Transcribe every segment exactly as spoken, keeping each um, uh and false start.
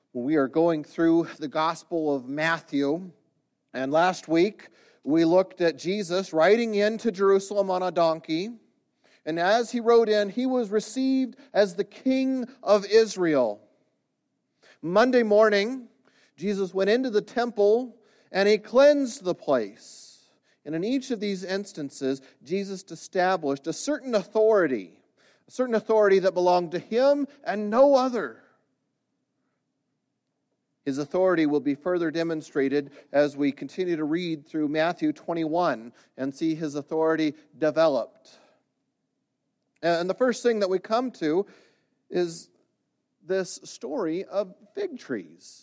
We are going through the Gospel of Matthew, and last week we looked at Jesus riding into Jerusalem on a donkey, and as he rode in, he was received as the King of Israel. Monday morning, Jesus went into the temple and he cleansed the place. And in each of these instances, Jesus established a certain authority, a certain authority that belonged to him and no other. His authority will be further demonstrated as we continue to read through Matthew twenty-one and see his authority developed. And the first thing that we come to is this story of fig trees.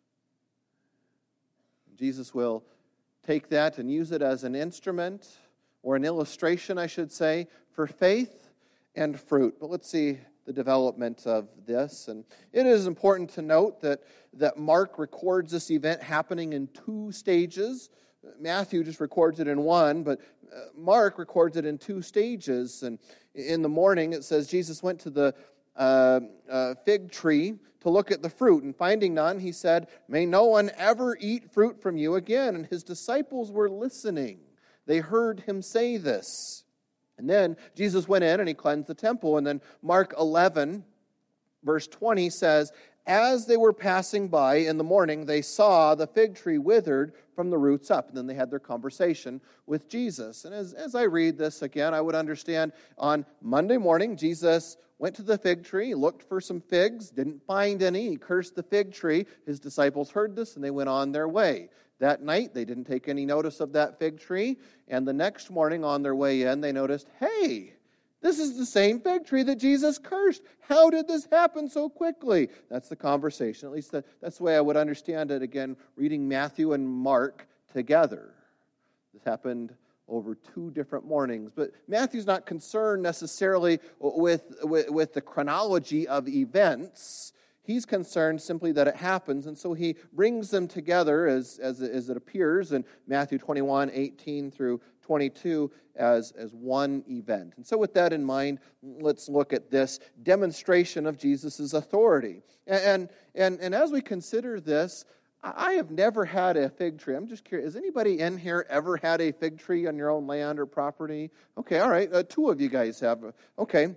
Jesus will take that and use it as an instrument, or an illustration, I should say, for faith and fruit. But let's see the development of this. And it is important to note that, that Mark records this event happening in two stages. Matthew just records it in one, but Mark records it in two stages. And in the morning, it says Jesus went to the uh, uh, fig tree to look at the fruit, and finding none, he said, "May no one ever eat fruit from you again." And his disciples were listening. They heard him say this. And then Jesus went in and he cleansed the temple. And then Mark eleven, verse twenty says, "As they were passing by in the morning, they saw the fig tree withered from the roots up." And then they had their conversation with Jesus. And as, as I read this again, I would understand on Monday morning, Jesus went to the fig tree, looked for some figs, didn't find any. He cursed the fig tree. His disciples heard this and they went on their way. That night, they didn't take any notice of that fig tree. And the next morning on their way in, they noticed, hey, this is the same fig tree that Jesus cursed. How did this happen so quickly? That's the conversation. At least that, that's the way I would understand it, again, reading Matthew and Mark together. This happened over two different mornings. But Matthew's not concerned necessarily with, with, with the chronology of events. He's concerned simply that it happens, and so he brings them together as, as, as it appears in Matthew twenty-one, eighteen through twenty-two as, as one event. And so with that in mind, let's look at this demonstration of Jesus' authority. And, and, and as we consider this, I have never had a fig tree. I'm just curious, has anybody in here ever had a fig tree on your own land or property? Okay, all right, uh, two of you guys have. Okay,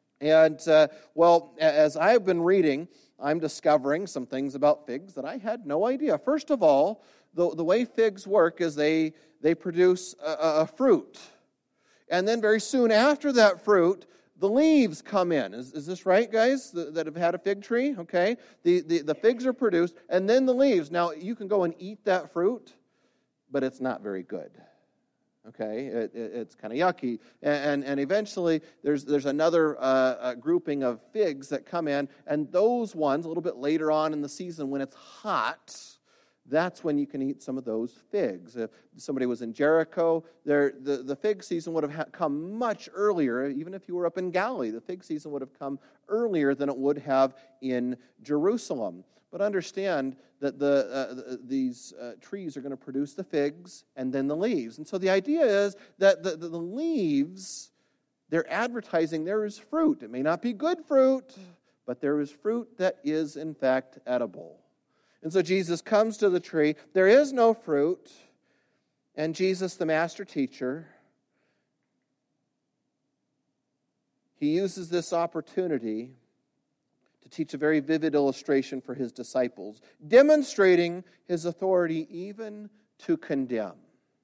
and uh, well, as I've been reading, I'm discovering some things about figs that I had no idea. First of all, the, the way figs work is they, they produce a, a fruit. And then very soon after that fruit, the leaves come in. Is, is this right, guys, that, that have had a fig tree? Okay. The, the, the figs are produced, and then the leaves. Now, you can go and eat that fruit, but it's not very good. Okay, it, it, it's kind of yucky. And, and, and eventually, there's there's another uh, uh, grouping of figs that come in, and those ones, a little bit later on in the season when it's hot, that's when you can eat some of those figs. If somebody was in Jericho, the, the fig season would have ha- come much earlier. Even if you were up in Galilee, the fig season would have come earlier than it would have in Jerusalem. But understand that the, uh, the these uh, trees are going to produce the figs and then the leaves. And so the idea is that the, the, the leaves, they're advertising there is fruit. It may not be good fruit, but there is fruit that is in fact edible. And so Jesus comes to the tree. There is no fruit. And Jesus, the master teacher, he uses this opportunity to teach a very vivid illustration for his disciples, demonstrating his authority even to condemn.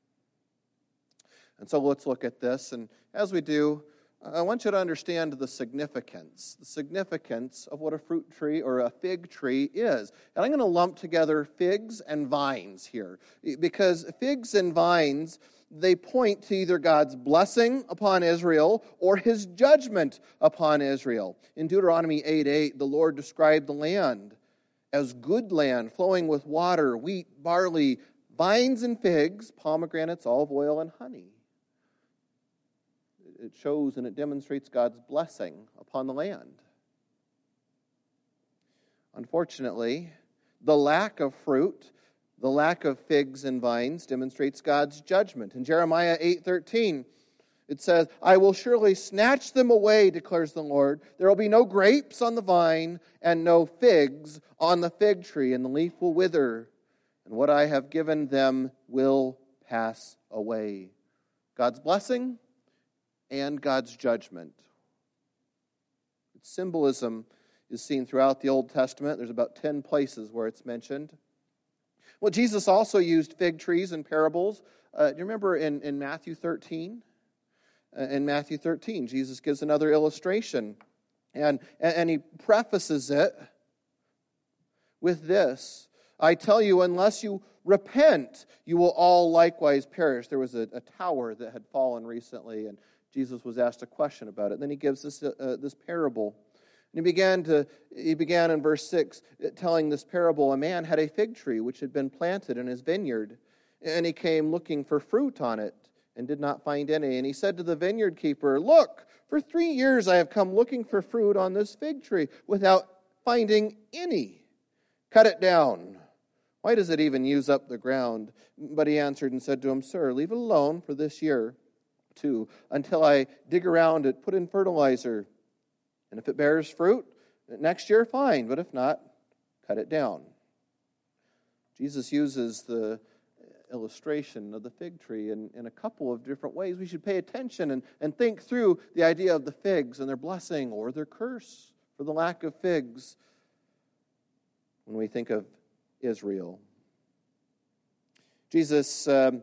And so let's look at this. And as we do, I want you to understand the significance, the significance of what a fruit tree or a fig tree is. And I'm going to lump together figs and vines here, because figs and vines, they point to either God's blessing upon Israel or his judgment upon Israel. In Deuteronomy eight eight, the Lord described the land as good land, flowing with water, wheat, barley, vines and figs, pomegranates, olive oil, and honey. It shows and it demonstrates God's blessing upon the land. Unfortunately, the lack of fruit, the lack of figs and vines demonstrates God's judgment. In Jeremiah eight thirteen, It says, I will surely snatch them away, declares the Lord. There will be no grapes on the vine and no figs on the fig tree, and the leaf will wither, and what I have given them will pass away. God's blessing and God's judgment. Its symbolism is seen throughout the Old Testament. There's about ten places where it's mentioned. Well, Jesus also used fig trees in parables. Uh, do you remember in, in Matthew thirteen? Uh, in Matthew thirteen, Jesus gives another illustration. And, and he prefaces it with this. I tell you, unless you repent, you will all likewise perish. There was a, a tower that had fallen recently, and Jesus was asked a question about it. And then he gives this, uh, this parable. And he began to he began in verse six telling this parable. A man had a fig tree which had been planted in his vineyard, and he came looking for fruit on it and did not find any. And he said to the vineyard keeper, look, for three years I have come looking for fruit on this fig tree without finding any. Cut it down. Why does it even use up the ground? But he answered and said to him, Sir, leave it alone for this year too, until I dig around it, put in fertilizer. And if it bears fruit, next year, fine. But if not, cut it down. Jesus uses the illustration of the fig tree in, in a couple of different ways. We should pay attention and, and think through the idea of the figs and their blessing or their curse for the lack of figs when we think of Israel. Jesus um,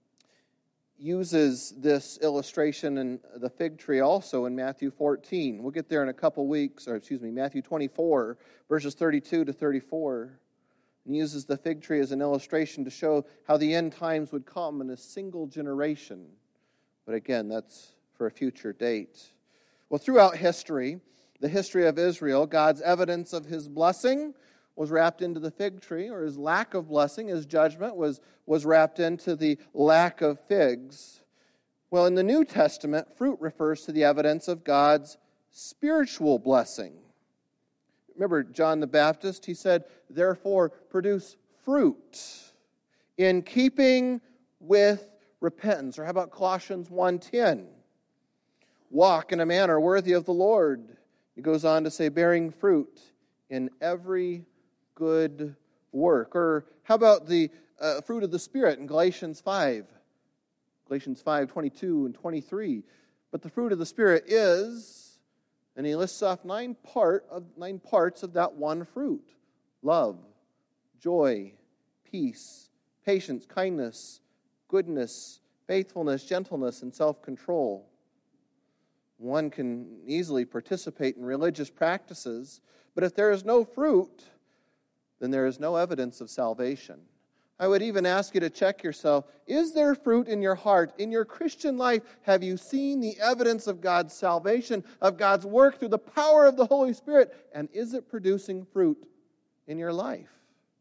uses this illustration in the fig tree also in Matthew fourteen. We'll get there in a couple weeks, or excuse me, Matthew twenty-four, verses thirty-two to thirty-four. And he uses the fig tree as an illustration to show how the end times would come in a single generation. But again, that's for a future date. Well, throughout history, the history of Israel, God's evidence of his blessing was wrapped into the fig tree, or his lack of blessing, his judgment, was, was wrapped into the lack of figs. Well, in the New Testament, fruit refers to the evidence of God's spiritual blessing. Remember John the Baptist, he said, therefore produce fruit in keeping with repentance. Or how about Colossians one ten? Walk in a manner worthy of the Lord. He goes on to say, bearing fruit in every good work. Or how about the uh, fruit of the Spirit in Galatians five? Galatians five, twenty-two and twenty-three. But the fruit of the Spirit is, and he lists off nine part of nine parts of that one fruit. Love, joy, peace, patience, kindness, goodness, faithfulness, gentleness, and self-control. One can easily participate in religious practices, but if there is no fruit, then there is no evidence of salvation. I would even ask you to check yourself. Is there fruit in your heart? In your Christian life, have you seen the evidence of God's salvation, of God's work through the power of the Holy Spirit? And is it producing fruit in your life?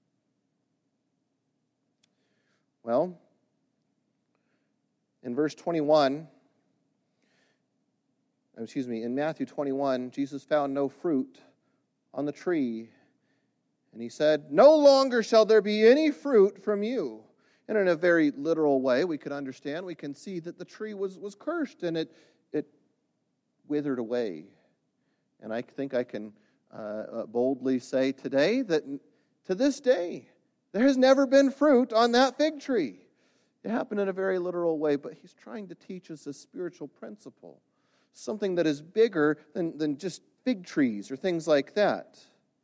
Well, in verse twenty-one, excuse me, in Matthew twenty-one, Jesus found no fruit on the tree. And he said, no longer shall there be any fruit from you. And in a very literal way, we could understand, we can see that the tree was, was cursed and it, it withered away. And I think I can uh, boldly say today that to this day, there has never been fruit on that fig tree. It happened in a very literal way, but he's trying to teach us a spiritual principle, something that is bigger than, than just fig trees or things like that.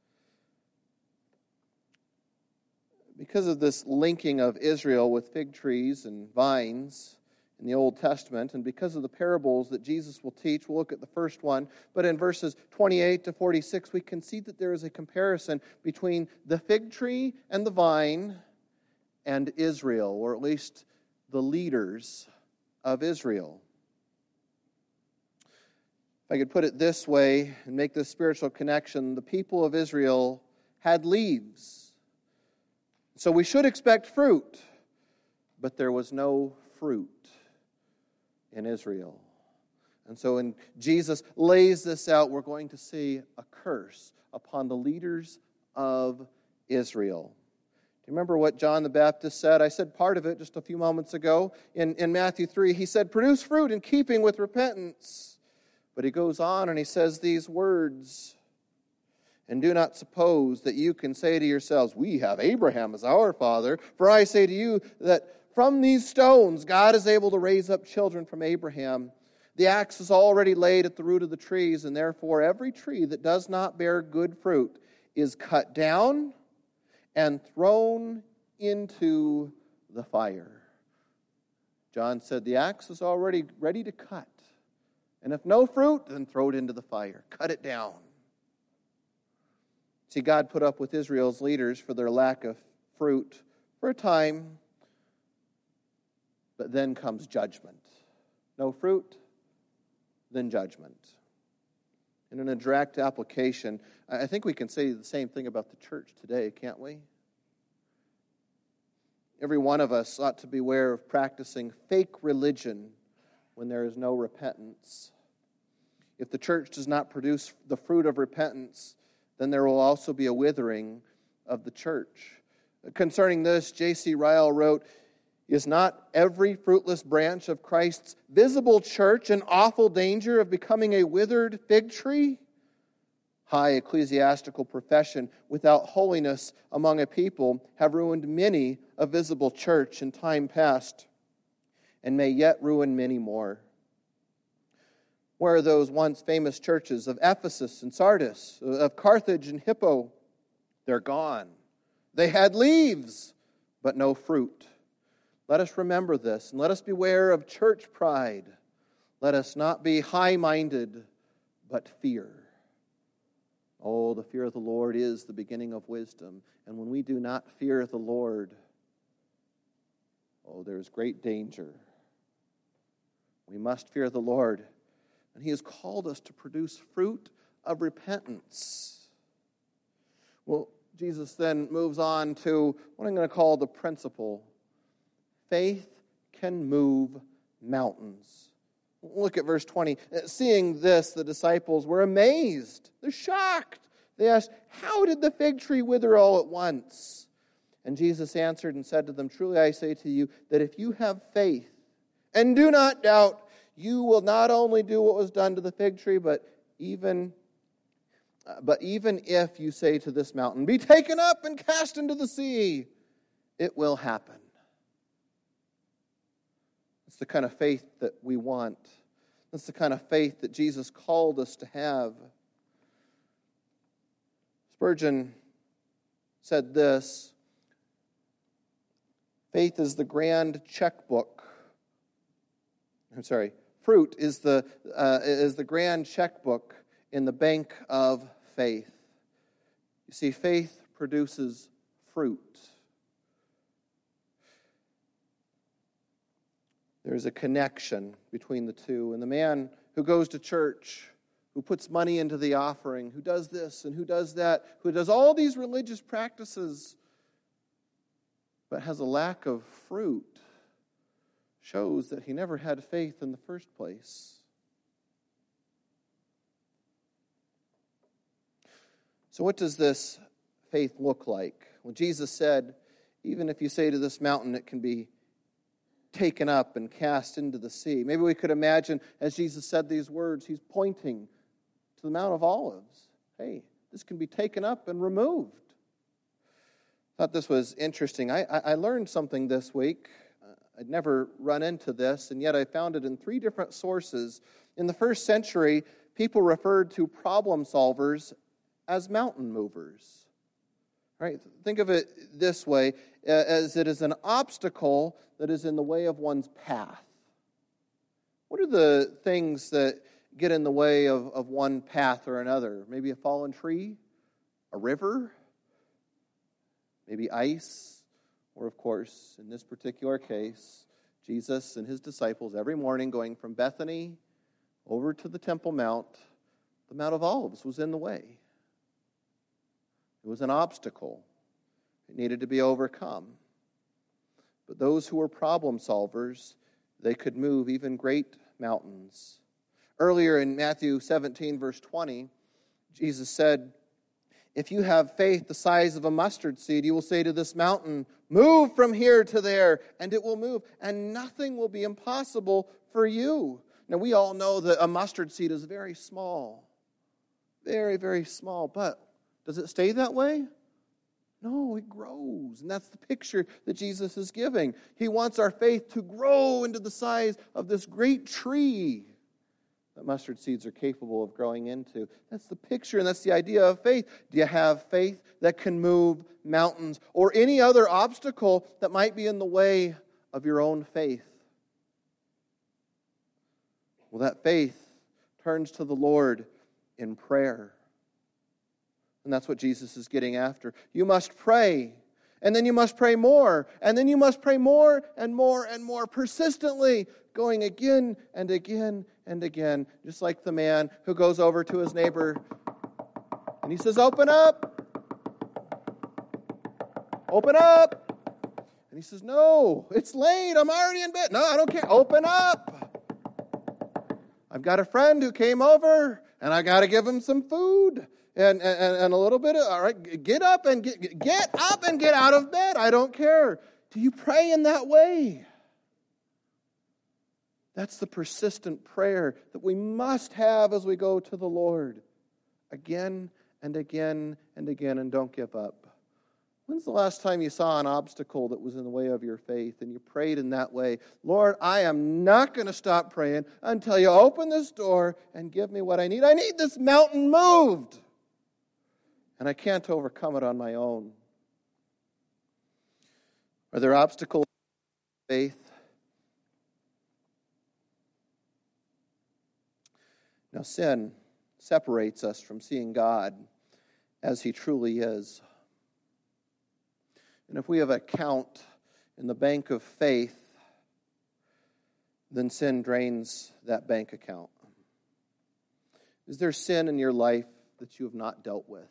Because of this linking of Israel with fig trees and vines in the Old Testament, and because of the parables that Jesus will teach, we'll look at the first one, but in verses twenty-eight to forty-six, we can see that there is a comparison between the fig tree and the vine and Israel, or at least the leaders of Israel. If I could put it this way and make this spiritual connection, the people of Israel had leaves. So we should expect fruit, but there was no fruit in Israel. And so when Jesus lays this out, we're going to see a curse upon the leaders of Israel. you remember what John the Baptist said? I said part of it just a few moments ago. In, in Matthew three, he said, produce fruit in keeping with repentance. But he goes on and he says these words, and do not suppose that you can say to yourselves, we have Abraham as our father. For I say to you that from these stones God is able to raise up children from Abraham. The axe is already laid at the root of the trees, and therefore every tree that does not bear good fruit is cut down and thrown into the fire. John said the axe is already ready to cut. And if no fruit, then throw it into the fire. Cut it down. See, God put up with Israel's leaders for their lack of fruit for a time, but then comes judgment. No fruit, then judgment. And in a direct application, I think we can say the same thing about the church today, can't we? Every one of us ought to beware of practicing fake religion when there is no repentance. If the church does not produce the fruit of repentance, then there will also be a withering of the church. Concerning this, J C Ryle wrote, is not every fruitless branch of Christ's visible church in awful danger of becoming a withered fig tree? High ecclesiastical profession without holiness among a people have ruined many a visible church in time past, and may yet ruin many more. Where are those once famous churches of Ephesus and Sardis, of Carthage and Hippo? They're gone. They had leaves, but no fruit. Let us remember this, and let us beware of church pride. Let us not be high-minded, but fear. Oh, the fear of the Lord is the beginning of wisdom. And when we do not fear the Lord, oh, there is great danger. We must fear the Lord. And He has called us to produce fruit of repentance. Well, Jesus then moves on to what I'm going to call the principle. Faith can move mountains. Look at verse twenty. Seeing this, the disciples were amazed. They're shocked. They asked, how did the fig tree wither all at once? And Jesus answered and said to them, truly I say to you that if you have faith and do not doubt, you will not only do what was done to the fig tree, but even, but even if you say to this mountain, be taken up and cast into the sea, it will happen. It's the kind of faith that we want. That's the kind of faith that Jesus called us to have. Spurgeon said this, faith is the grand checkbook. I'm sorry, fruit is the uh, is the grand checkbook in the bank of faith. You see, faith produces fruit. There's a connection between the two. And the man who goes to church, who puts money into the offering, who does this and who does that, who does all these religious practices, but has a lack of fruit, shows that he never had faith in the first place. So what does this faith look like? Well, Jesus said, even if you say to this mountain, it can be taken up and cast into the sea. Maybe we could imagine as Jesus said these words, he's pointing to the Mount of Olives. Hey, this can be taken up and removed. I thought this was interesting. I, I learned something this week. I'd never run into this, and yet I found it in three different sources. In the first century, people referred to problem solvers as mountain movers. Right? Think of it this way, as it is an obstacle that is in the way of one's path. What are the things that get in the way of, of one path or another? Maybe a fallen tree, a river, maybe ice, or of course, in this particular case, Jesus and his disciples every morning going from Bethany over to the Temple Mount, the Mount of Olives was in the way. It was an obstacle. It needed to be overcome. But those who were problem solvers, they could move even great mountains. Earlier in Matthew seventeen, verse twenty, Jesus said, If you have faith the size of a mustard seed, you will say to this mountain, move from here to there, and it will move, and nothing will be impossible for you. Now, we all know that a mustard seed is very small. Very, very small. But does it stay that way? No, it grows. And that's the picture that Jesus is giving. He wants our faith to grow into the size of this great tree that mustard seeds are capable of growing into. That's the picture, and that's the idea of faith. Do you have faith that can move mountains or any other obstacle that might be in the way of your own faith? Well, that faith turns to the Lord in prayer. And that's what Jesus is getting after. You must pray, and then you must pray more, and then you must pray more and more and more persistently, going again and again and again, just like the man who goes over to his neighbor and he says, open up, open up. And he says, no, it's late, I'm already in bed. No, I don't care, open up. I've got a friend who came over and I got to give him some food. And, and, and a little bit of, all right, get up and get, get up and get out of bed. I don't care. Do you pray in that way? That's the persistent prayer that we must have as we go to the Lord. Again and again and again, and don't give up. When's the last time you saw an obstacle that was in the way of your faith and you prayed in that way? Lord, I am not going to stop praying until you open this door and give me what I need. I need this mountain moved. And I can't overcome it on my own. Are there obstacles to faith? Now, sin separates us from seeing God as He truly is. And if we have an account in the bank of faith, then sin drains that bank account. Is there sin in your life that you have not dealt with?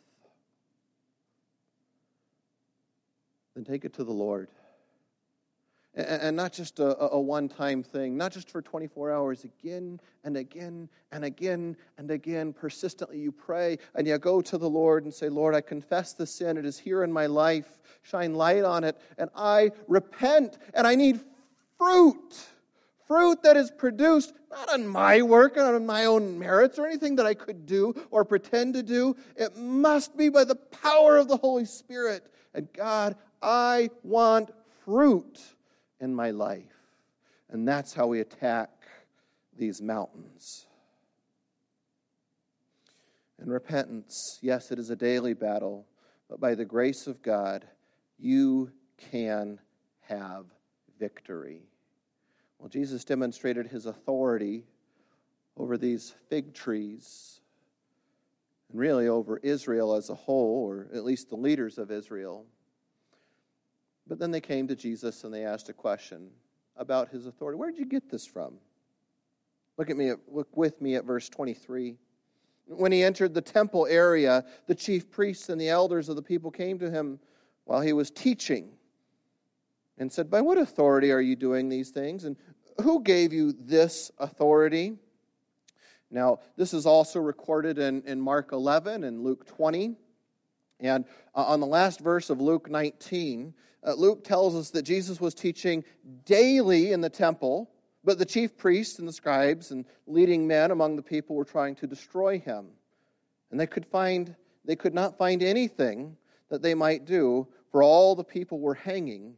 Then take it to the Lord. And not just a, a one-time thing, not just for twenty-four hours, again and again and again and again, persistently you pray and you go to the Lord and say, Lord, I confess the sin, it is here in my life, shine light on it, and I repent, and I need fruit. Fruit that is produced not on my work, not on my own merits or anything that I could do or pretend to do. It must be by the power of the Holy Spirit. And God, I want fruit in my life. And that's how we attack these mountains. And repentance, yes, it is a daily battle, but by the grace of God, you can have victory. Well, Jesus demonstrated His authority over these fig trees, and really over Israel as a whole, or at least the leaders of Israel. But then they came to Jesus and they asked a question about His authority. Where did you get this from? Look at me, at, look with me at verse twenty-three. When He entered the temple area, the chief priests and the elders of the people came to Him while He was teaching and said, by what authority are you doing these things? And who gave you this authority? Now, this is also recorded in, in Mark eleven and Luke twenty. And uh, on the last verse of Luke nineteen, uh, Luke tells us that Jesus was teaching daily in the temple, but the chief priests and the scribes and leading men among the people were trying to destroy Him. And they could find, they could not find anything that they might do, for all the people were hanging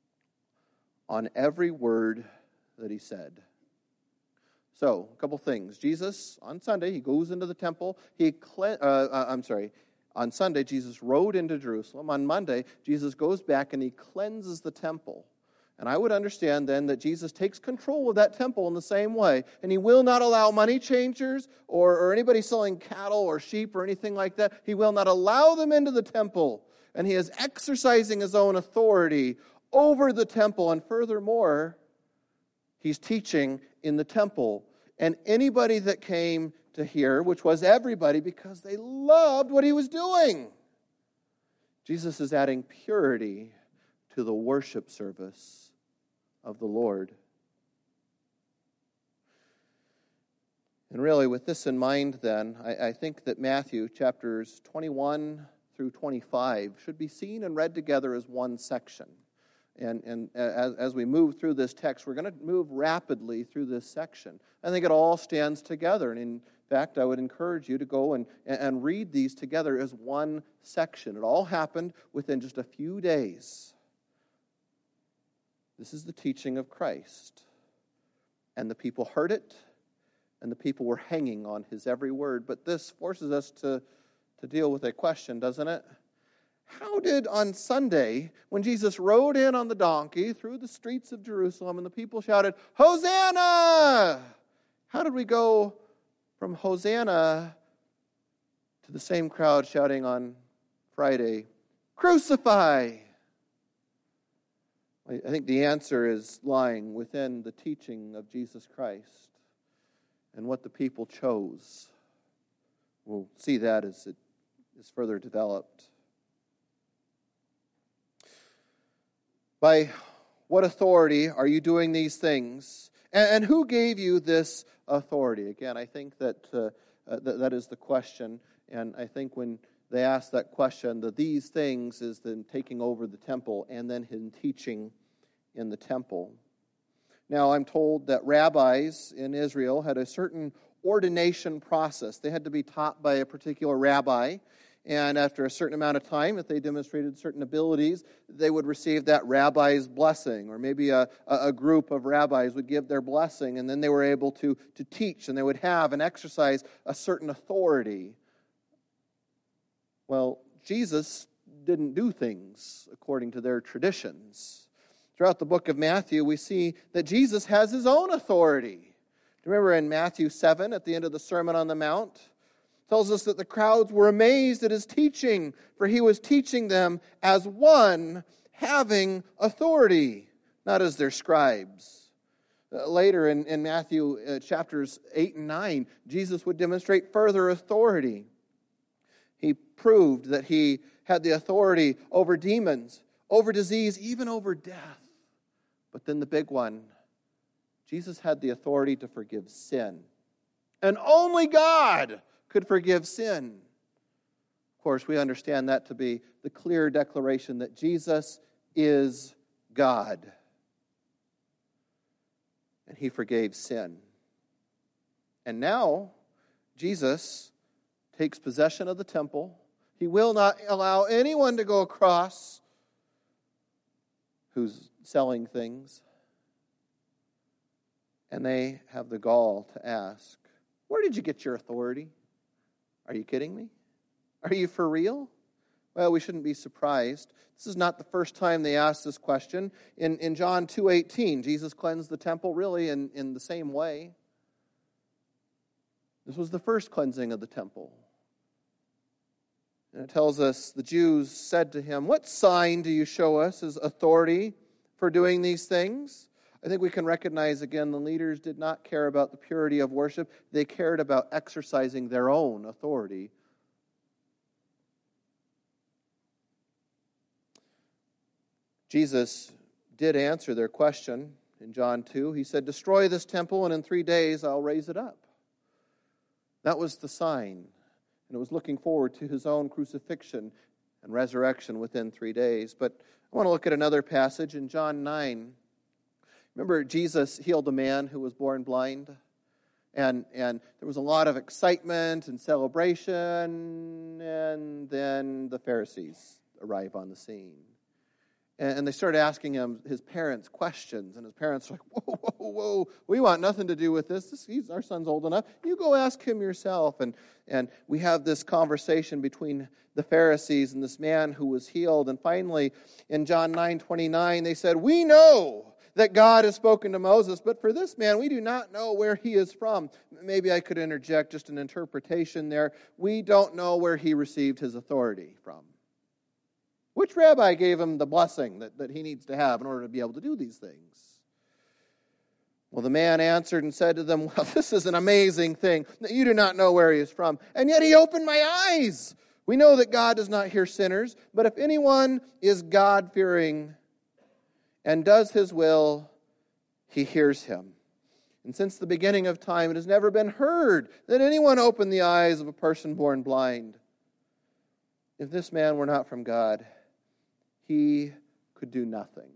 on every word that He said. So, a couple things. Jesus, on Sunday, He goes into the temple. He, cle- uh, uh, I'm sorry, on Sunday, Jesus rode into Jerusalem. On Monday, Jesus goes back and He cleanses the temple. And I would understand then that Jesus takes control of that temple in the same way. And He will not allow money changers or, or anybody selling cattle or sheep or anything like that. He will not allow them into the temple. And He is exercising His own authority over the temple. And furthermore, He's teaching in the temple. And anybody that came to hear, which was everybody, because they loved what He was doing. Jesus is adding purity to the worship service of the Lord. And really, with this in mind then, I, I think that Matthew chapters twenty-one through twenty-five should be seen and read together as one section. And, and as, as we move through this text, we're going to move rapidly through this section. I think it all stands together. And in fact, I would encourage you to go and, and read these together as one section. It all happened within just a few days. This is the teaching of Christ. And the people heard it, and the people were hanging on his every word. But this forces us to, to deal with a question, doesn't it? How did on Sunday, when Jesus rode in on the donkey through the streets of Jerusalem and the people shouted, Hosanna! How did we go from Hosanna to the same crowd shouting on Friday, Crucify? I think the answer is lying within the teaching of Jesus Christ and what the people chose. We'll see that as it is further developed. By what authority are you doing these things? And who gave you this authority? Again, I think that uh, uh, th- that is the question. And I think when they ask that question, the these things is then taking over the temple and then him teaching in the temple. Now, I'm told that rabbis in Israel had a certain ordination process. They had to be taught by a particular rabbi. And after a certain amount of time, if they demonstrated certain abilities, they would receive that rabbi's blessing. Or maybe a, a group of rabbis would give their blessing, and then they were able to, to teach, and they would have and exercise a certain authority. Well, Jesus didn't do things according to their traditions. Throughout the book of Matthew, we see that Jesus has his own authority. Remember in Matthew seven, at the end of the Sermon on the Mount, tells us that the crowds were amazed at his teaching, for he was teaching them as one having authority, not as their scribes. Uh, later in, in Matthew uh, chapters eight and nine, Jesus would demonstrate further authority. He proved that he had the authority over demons, over disease, even over death. But then the big one, Jesus had the authority to forgive sin. And only God could forgive sin. Of course, we understand that to be the clear declaration that Jesus is God. And he forgave sin. And now, Jesus takes possession of the temple. He will not allow anyone to go across who's selling things. And they have the gall to ask, where did you get your authority? Are you kidding me? Are you for real? Well, we shouldn't be surprised. This is not the first time they asked this question. In, in John two eighteen, Jesus cleansed the temple really in, in the same way. This was the first cleansing of the temple. And it tells us the Jews said to him, what sign do you show us as authority for doing these things? I think we can recognize again the leaders did not care about the purity of worship. They cared about exercising their own authority. Jesus did answer their question in John two. He said, destroy this temple and in three days I'll raise it up. That was the sign. And it was looking forward to his own crucifixion and resurrection within three days. But I want to look at another passage in John nine. Remember, Jesus healed a man who was born blind, and and there was a lot of excitement and celebration, and then the Pharisees arrive on the scene. And, and they started asking him, his parents, questions, and his parents were like, whoa, whoa, whoa, we want nothing to do with this. this he's, our son's old enough. You go ask him yourself. And, and we have this conversation between the Pharisees and this man who was healed. And finally, in John nine twenty-nine, they said, we know that God has spoken to Moses, but for this man, we do not know where he is from. Maybe I could interject just an interpretation there. We don't know where he received his authority from. Which rabbi gave him the blessing that, that he needs to have in order to be able to do these things? Well, the man answered and said to them, well, this is an amazing thing that you do not know where he is from. And yet he opened my eyes. We know that God does not hear sinners, but if anyone is God-fearing and does his will, he hears him. And since the beginning of time, it has never been heard that anyone opened the eyes of a person born blind. If this man were not from God, he could do nothing.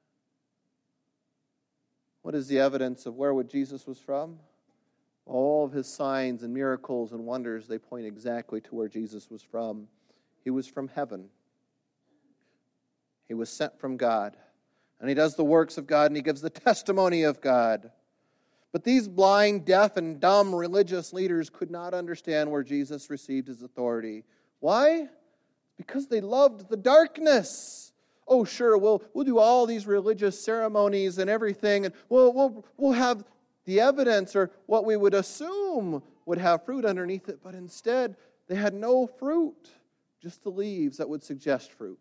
What is the evidence of where Jesus was from? All of his signs and miracles and wonders, they point exactly to where Jesus was from. He was from heaven. He was sent from God. And he does the works of God, and he gives the testimony of God. But these blind, deaf, and dumb religious leaders could not understand where Jesus received his authority. Why? Because they loved the darkness. Oh, sure, we'll we'll do all these religious ceremonies and everything, and we'll we'll we'll have the evidence, or what we would assume would have fruit underneath it, but instead they had no fruit, just the leaves that would suggest fruit.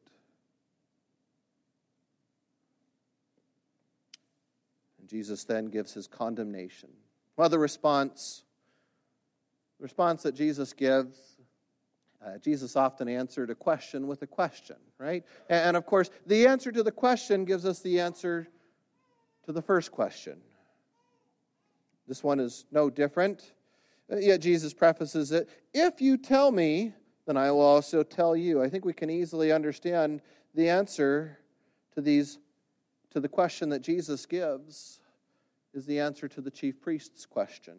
And Jesus then gives his condemnation. Well, the response, the response that Jesus gives, uh, Jesus often answered a question with a question, right? And, and of course, the answer to the question gives us the answer to the first question. This one is no different. Yet Jesus prefaces it, if you tell me, then I will also tell you. I think we can easily understand the answer to these, to the question that Jesus gives is the answer to the chief priest's question.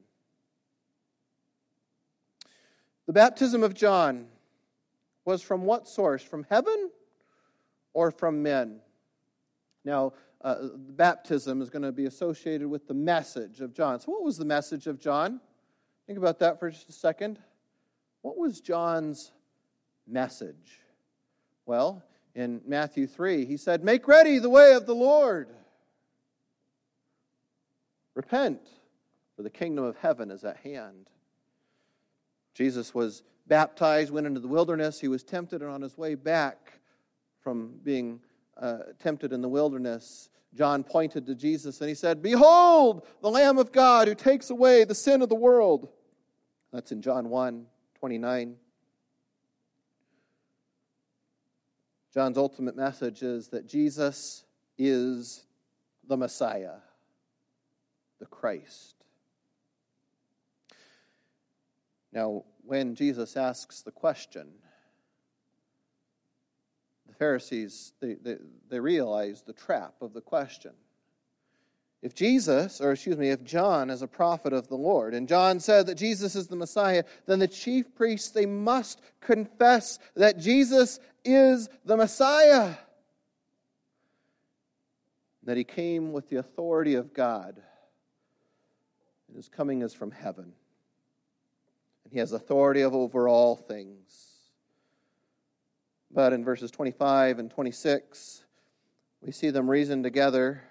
The baptism of John was from what source? From heaven or from men? Now, Uh, baptism is going to be associated with the message of John. So what was the message of John? Think about that for just a second. What was John's message? Well, in Matthew three, he said, "Make ready the way of the Lord. Repent, for the kingdom of heaven is at hand." Jesus was baptized, went into the wilderness. He was tempted, and on his way back from being uh, tempted in the wilderness, John pointed to Jesus and he said, "Behold, the Lamb of God who takes away the sin of the world." That's in John one twenty-nine. John's ultimate message is that Jesus is the Messiah, the Christ. Now, when Jesus asks the question, the Pharisees, they, they, they realize the trap of the question. If Jesus, or excuse me, if John is a prophet of the Lord, and John said that Jesus is the Messiah, then the chief priests, they must confess that Jesus is the Messiah. That he came with the authority of God. And his coming is from heaven. And he has authority over all things. But in verses twenty-five and twenty-six, we see them reason together.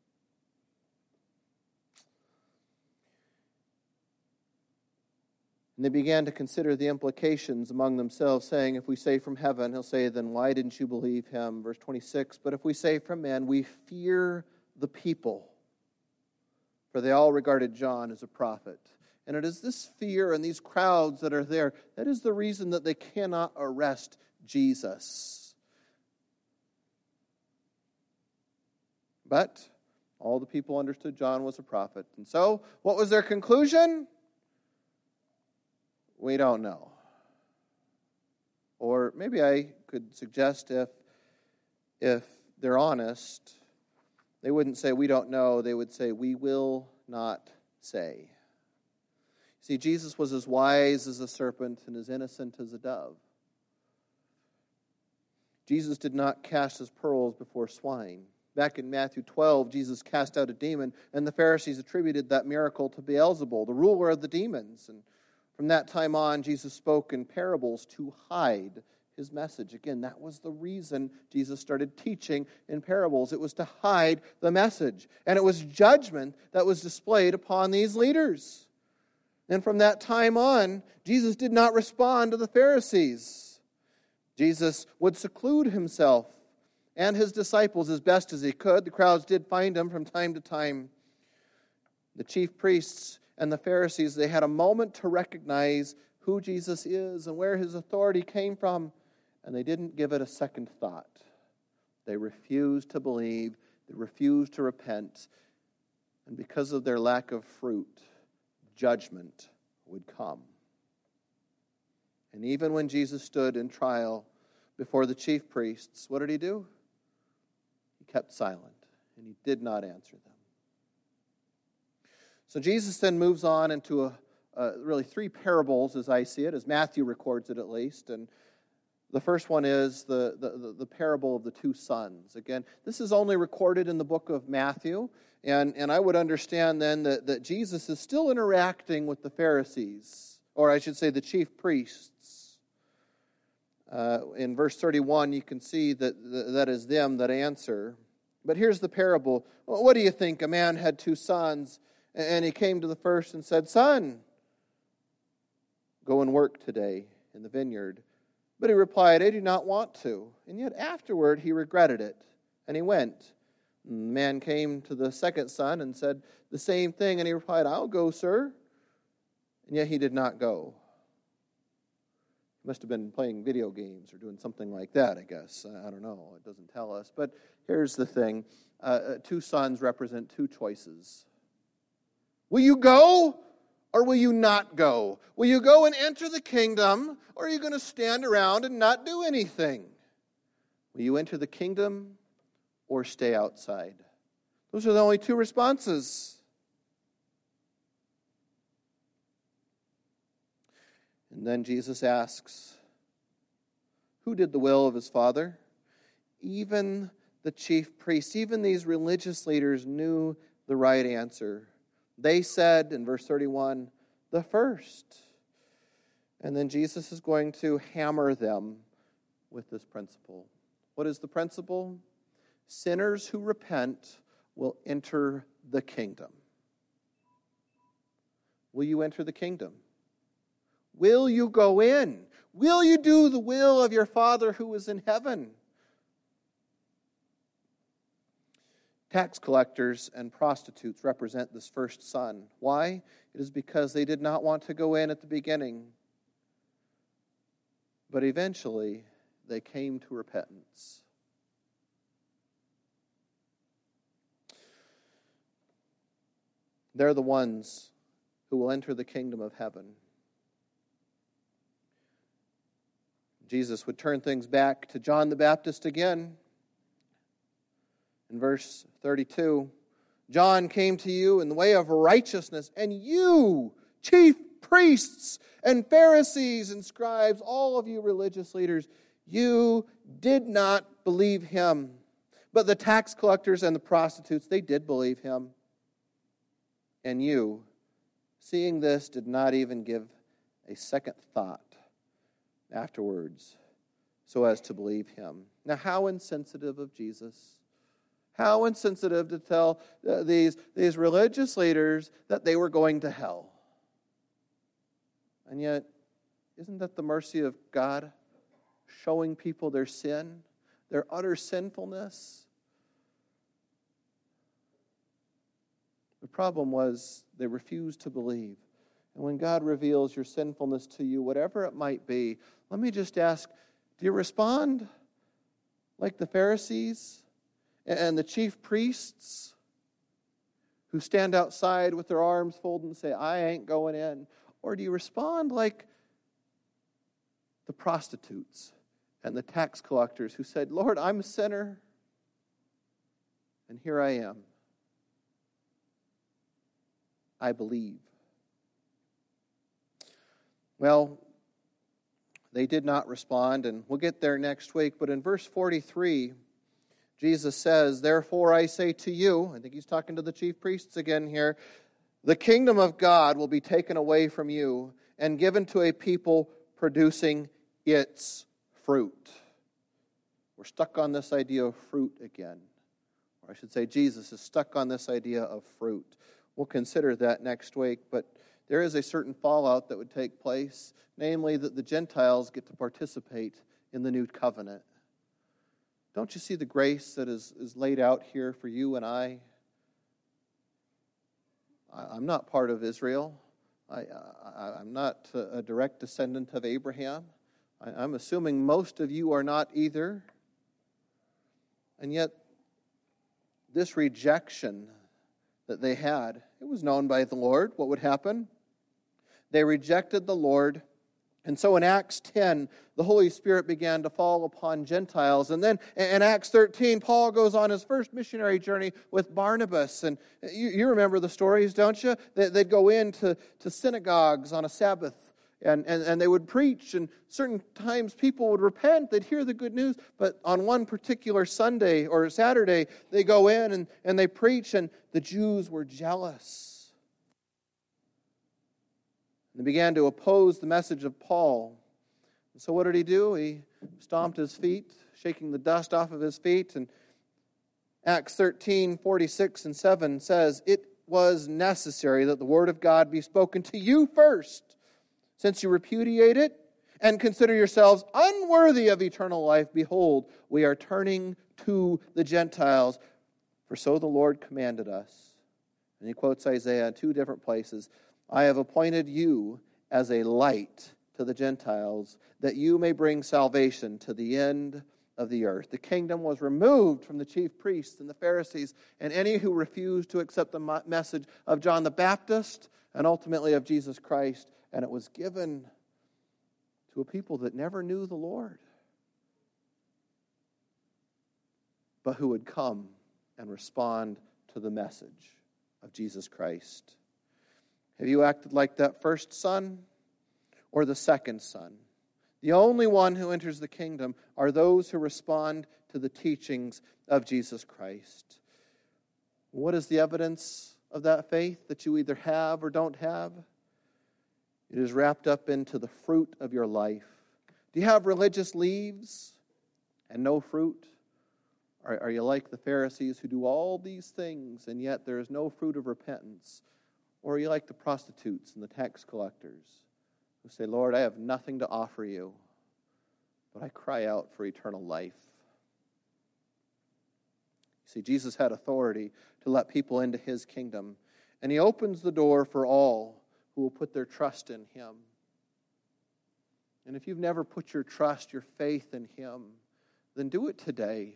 And they began to consider the implications among themselves, saying, if we say from heaven, he'll say, then why didn't you believe him? Verse twenty-six, but if we say from men, we fear the people, for they all regarded John as a prophet. And it is this fear and these crowds that are there, that is the reason that they cannot arrest Jesus. But all the people understood John was a prophet. And so, what was their conclusion? We don't know. Or maybe I could suggest if, if they're honest, they wouldn't say we don't know. They would say we will not say. See, Jesus was as wise as a serpent and as innocent as a dove. Jesus did not cast his pearls before swine. Back in Matthew twelve, Jesus cast out a demon, and the Pharisees attributed that miracle to Beelzebul, the ruler of the demons. And from that time on, Jesus spoke in parables to hide his message. Again, that was the reason Jesus started teaching in parables. It was to hide the message. And it was judgment that was displayed upon these leaders. And from that time on, Jesus did not respond to the Pharisees. Jesus would seclude himself and his disciples as best as he could. The crowds did find him from time to time. The chief priests and the Pharisees, they had a moment to recognize who Jesus is and where his authority came from, and they didn't give it a second thought. They refused to believe, they refused to repent, and because of their lack of fruit, judgment would come. And even when Jesus stood in trial before the chief priests, what did he do? He kept silent, and he did not answer them. So Jesus then moves on into a, a, really three parables, as I see it, as Matthew records it at least. And the first one is the, the, the parable of the two sons. Again, this is only recorded in the book of Matthew, and, and I would understand then that, that Jesus is still interacting with the Pharisees, or I should say the chief priests. Uh, in verse thirty-one, you can see that that is them that answer. But here's the parable. Well, what do you think? A man had two sons, and he came to the first and said, "Son, go and work today in the vineyard." But he replied, "I do not want to." And yet afterward he regretted it, and he went. And the man came to the second son and said the same thing, and he replied, "I'll go, sir." And yet he did not go. He must have been playing video games or doing something like that, I guess. I don't know. It doesn't tell us. But here's the thing. Uh, two sons represent two choices. Will you go? Or will you not go? Will you go and enter the kingdom, or are you going to stand around and not do anything? Will you enter the kingdom or stay outside? Those are the only two responses. And then Jesus asks, who did the will of his Father? Even the chief priests, even these religious leaders knew the right answer. They said, in verse thirty-one, the first. And then Jesus is going to hammer them with this principle. What is the principle? Sinners who repent will enter the kingdom. Will you enter the kingdom? Will you go in? Will you do the will of your Father who is in heaven? Tax collectors and prostitutes represent this first son. Why? It is because they did not want to go in at the beginning. But eventually, they came to repentance. They're the ones who will enter the kingdom of heaven. Jesus would turn things back to John the Baptist again. In verse thirty-two, John came to you in the way of righteousness, and you, chief priests and Pharisees and scribes, all of you religious leaders, you did not believe him. But the tax collectors and the prostitutes, they did believe him. And you, seeing this, did not even give a second thought afterwards so as to believe him. Now, how insensitive of Jesus. How insensitive to tell uh, these, these religious leaders that they were going to hell. And yet, isn't that the mercy of God showing people their sin, their utter sinfulness? The problem was they refused to believe. And when God reveals your sinfulness to you, whatever it might be, let me just ask, do you respond like the Pharisees and the chief priests who stand outside with their arms folded and say, I ain't going in? Or do you respond like the prostitutes and the tax collectors who said, Lord, I'm a sinner, and here I am. I believe. Well, they did not respond, and we'll get there next week. But in verse forty-three, Jesus says, therefore I say to you, I think he's talking to the chief priests again here, the kingdom of God will be taken away from you and given to a people producing its fruit. We're stuck on this idea of fruit again. Or I should say Jesus is stuck on this idea of fruit. We'll consider that next week, but there is a certain fallout that would take place, namely that the Gentiles get to participate in the new covenant. Don't you see the grace that is, is laid out here for you and I? I I'm not part of Israel. I, I, I'm not a direct descendant of Abraham. I, I'm assuming most of you are not either. And yet, this rejection that they had, it was known by the Lord what would happen. They rejected the Lord And so in Acts ten, the Holy Spirit began to fall upon Gentiles. And then in Acts thirteen, Paul goes on his first missionary journey with Barnabas. And you, you remember the stories, don't you? They, they'd go into to synagogues on a Sabbath, and, and, and they would preach. And certain times people would repent. They'd hear the good news. But on one particular Sunday or Saturday, they go in and, and they preach, and the Jews were jealous. They began to oppose the message of Paul. And so what did he do? He stomped his feet, shaking the dust off of his feet. And Acts thirteen, forty-six and seven says, "It was necessary that the word of God be spoken to you first, since you repudiate it and consider yourselves unworthy of eternal life. Behold, we are turning to the Gentiles, for so the Lord commanded us." And he quotes Isaiah in two different places. "I have appointed you as a light to the Gentiles, that you may bring salvation to the end of the earth." The kingdom was removed from the chief priests and the Pharisees and any who refused to accept the message of John the Baptist and ultimately of Jesus Christ, and it was given to a people that never knew the Lord, but who would come and respond to the message of Jesus Christ. Have you acted like that first son or the second son? The only one who enters the kingdom are those who respond to the teachings of Jesus Christ. What is the evidence of that faith that you either have or don't have? It is wrapped up into the fruit of your life. Do you have religious leaves and no fruit? Are, are you like the Pharisees who do all these things and yet there is no fruit of repentance? Or are you like the prostitutes and the tax collectors who say, "Lord, I have nothing to offer you, but I cry out for eternal life"? You see, Jesus had authority to let people into his kingdom, and he opens the door for all who will put their trust in him. And if you've never put your trust, your faith in him, then do it today.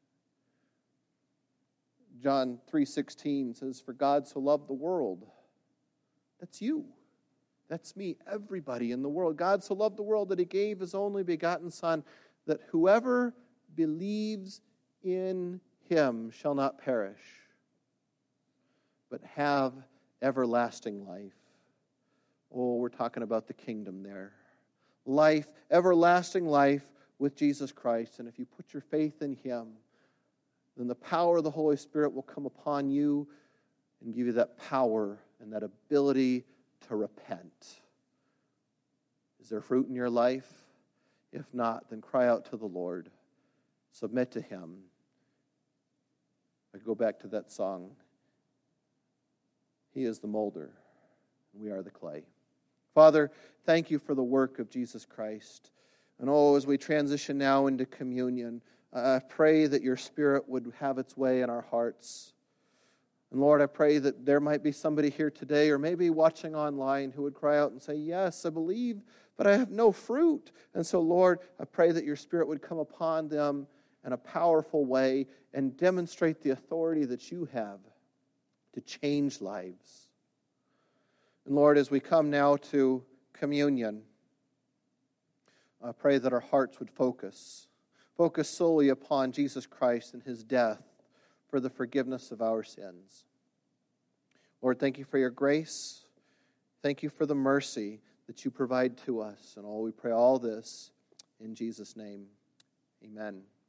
John three sixteen says, "For God so loved the world." That's you. That's me, everybody in the world. God so loved the world that he gave his only begotten Son, that whoever believes in him shall not perish, but have everlasting life. Oh, we're talking about the kingdom there. Life, everlasting life with Jesus Christ. And if you put your faith in him, then the power of the Holy Spirit will come upon you and give you that power and that ability to repent. Is there fruit in your life? If not, then cry out to the Lord. Submit to him. I go back to that song. He is the molder, and we are the clay. Father, thank you for the work of Jesus Christ. And oh, as we transition now into communion, I pray that your Spirit would have its way in our hearts. And Lord, I pray that there might be somebody here today or maybe watching online who would cry out and say, "Yes, I believe, but I have no fruit." And so, Lord, I pray that your Spirit would come upon them in a powerful way and demonstrate the authority that you have to change lives. And Lord, as we come now to communion, I pray that our hearts would focus, focus solely upon Jesus Christ and his death for the forgiveness of our sins. Lord, thank you for your grace. Thank you for the mercy that you provide to us. And all we pray all this in Jesus' name. Amen.